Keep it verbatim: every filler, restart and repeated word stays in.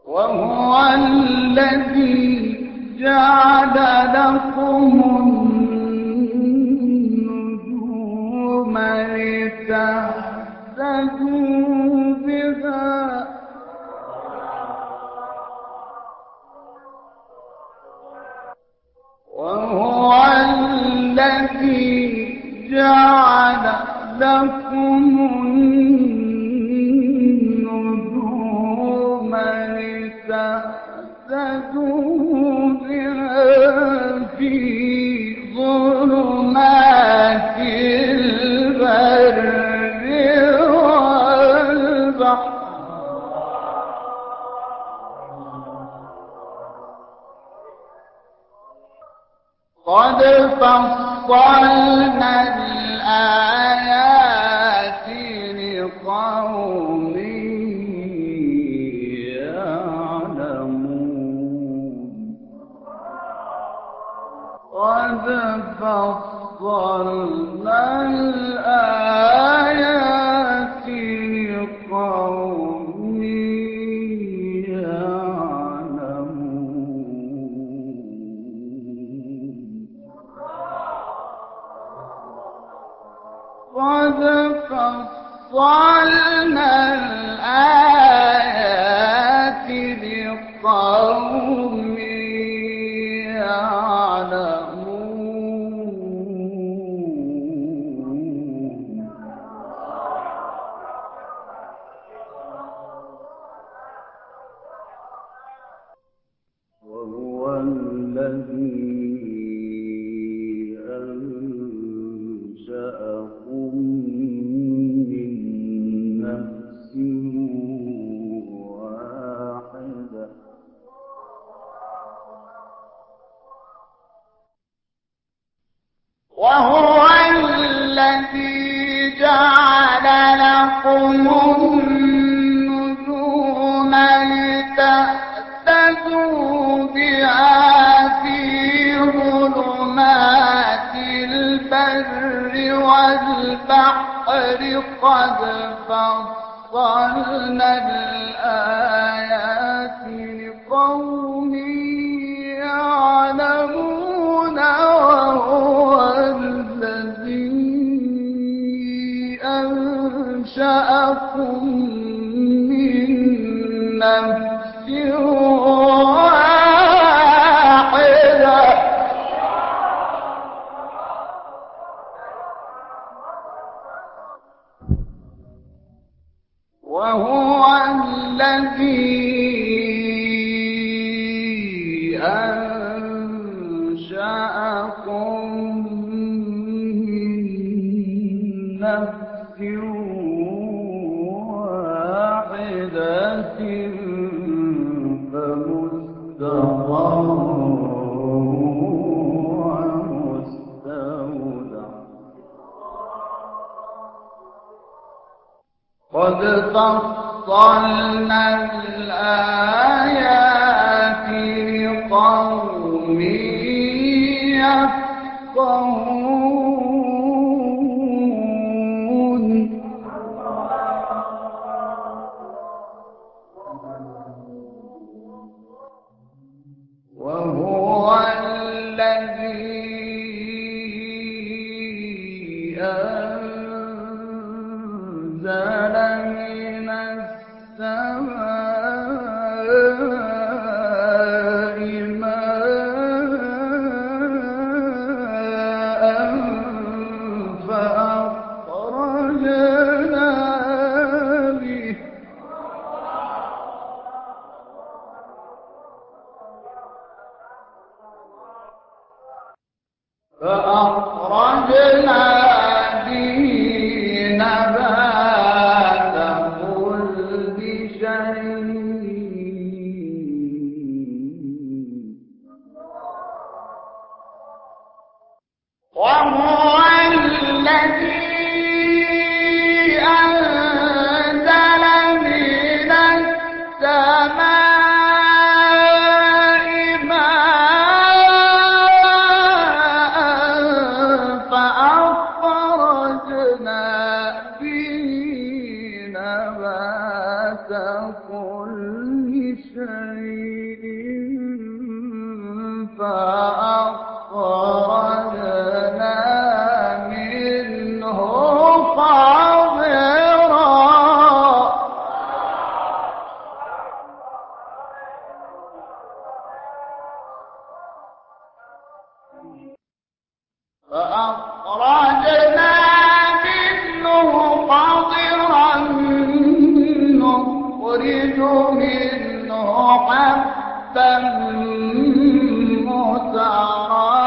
وهو الذي جعل لكم النجوم لتهتدوا بها وهو الذي جعل لكم النجوم لتهتدوا بها في ظلمات البر والبحر قد فصلنا الآيات لقوم يعلمون قد فصلنا الآيات لقوم قد فصلنا الآيات لقوم يعلمون وهو الذي أنشأكم من نفس واحدة وهو الذي جعل لكم النجوم لتهتدوا بها في ظلمات البر والبحر قد فصلنا الآيات لقوم يعلمون وهو الذي أنشأكم من نفس واحدة وهو الذي أنشأكم من نفس واحدة فمستقر ومستودع قد فصلنا الآيات لقوم يفقهون وهو الذي أنزل من السماء ماء فأخرجنا به فأخرجنا به نبات كل شيء وهو الذي أنزل من السماء ماء فأخرجنا به نبات كل شيء فأخرجنا منه قطرا نخرج منه حبا متراكبا